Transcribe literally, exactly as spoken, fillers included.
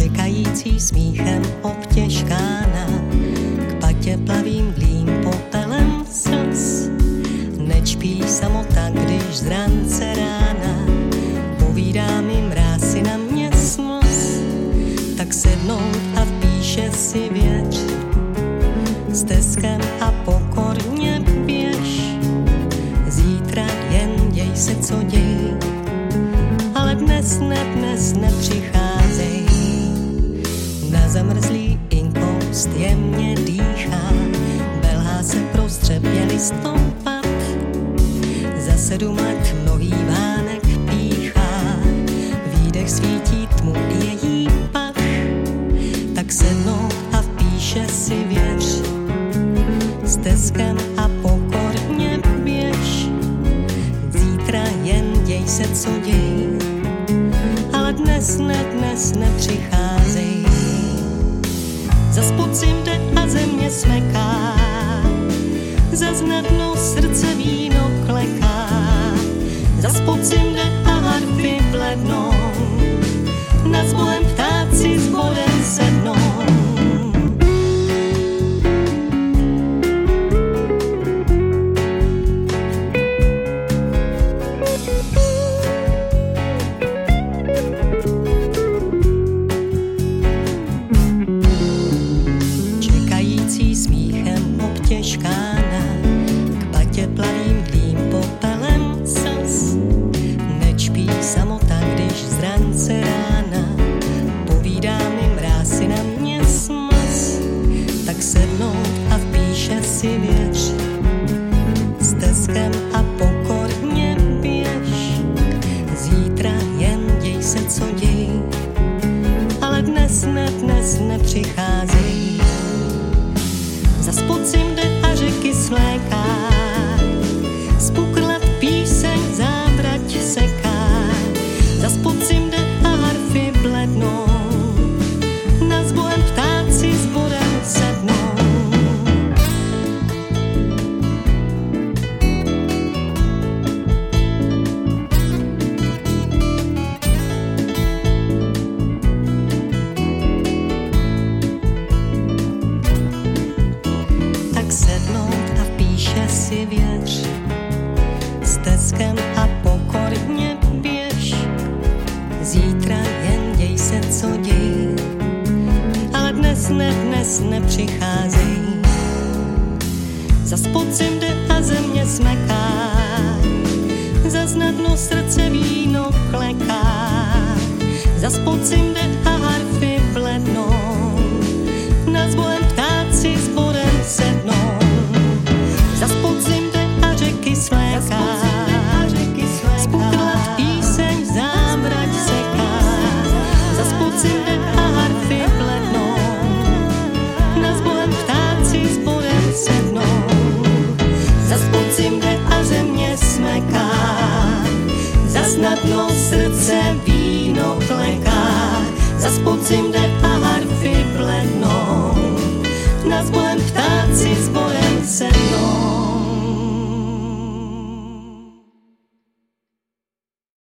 čekající smíchem obtěžkána, k patě plavým dlým popelem slz. Nečpí samota, když z rance rána povídá mi mráz na mě smlz. Tak sednout a v píše si věř, stezkem a pokorně běž. Zítra jen děj se, co děj, ale dnes ne, dnes nepřicházej. Na zamrzlý inkoust jemně dýchá, belhá se prostřepě listopad. Za sedm let mnohý vánek píchá, výdech svítí tmu její pach. Tak sednou a v píše si věř, stezkem a pokorně běž. Zítra jen děj se, co děj, ale dnes ne, dnes nepřicházej. Zas podzim jde a země smeká, zas na dno srdce víno kleká. Zas podzim jde a harfy blednou, nad zbolem ptáci s bodem sednou. Smíchem obtěžkána, k patě plavým dlým popelem slz. Nečpí samota, když z rance rána povídá mi mráz na mě smlz. Tak sednout a v píše si věř, stezkem a pokorně běž. Zítra jen děj se, co děj, ale dnes ne, dnes nepřicházej. Zas podzim jde a řeky svléká, spuklat píseň závrať seká. Zas podzim jde a harfy blednou, nad zbolem ptáci s bodem sednou. Sednout a v píše si věř, stezkem a pokorně běž. Zítra jen děj se, co děj, ale dnes ne, dnes nepřicházej. Zas podzim jde a země smeká, zas na dno srdce víno kleká. Zas podzim jde a harfy blednou, nad zbolem ptáci s bodem sednou. Zas podzim jde a řeky svléká, spuklat píseň závrať seká. Zas podzim jde a harfy blednou, nad zbolem ptáci s bodem sednou. Zas podzim jde a země smeká, zas na dno srdce víno kleká. Zas podzim jde a harfy blednou, nad zbolem ptáci s bodem sednou.